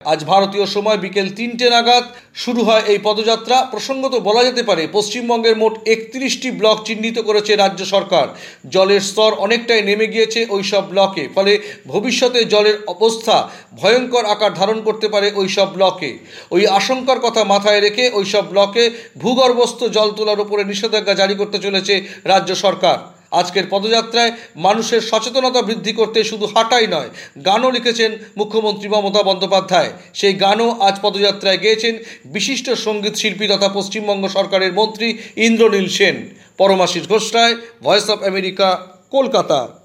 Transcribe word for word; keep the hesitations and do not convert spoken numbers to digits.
আজ ভারতীয় সময় বিকেল তিনটে নাগাদ শুরু হয় এই পদযাত্রা। প্রসঙ্গত বলা যেতে পারে, পশ্চিমবঙ্গের মোট একত্রিশটি ব্লক চিহ্নিত করেছে রাজ্য সরকার। জলের স্তর অনেকটাই নেমে গিয়েছে ওই সব ব্লকে, ফলে ভবিষ্যতে জলের অবস্থা ভয়ঙ্কর আকার ধারণ করতে পারে ওই সব ব্লকে। ওই আশঙ্কার কথা মাথায় রেখে ওই সব ব্লকে ভূগর্ভস্থ জল তোলার উপরে নিষেধাজ্ঞা জারি করতে চলেছে রাজ্য সরকার। আজকের পদযাত্রায় মানুষের সচেতনতা বৃদ্ধি করতে শুধু হাঁটাই নয়, গানও লিখেছেন মুখ্যমন্ত্রী মমতা বন্দ্যোপাধ্যায়। সেই গানও আজ পদযাত্রায় গেয়েছেন বিশিষ্ট সঙ্গীত শিল্পী তথা পশ্চিমবঙ্গ সরকারের মন্ত্রী Indranil Sen. Paramashis Ghosh Roy, voice of America, Kolkata.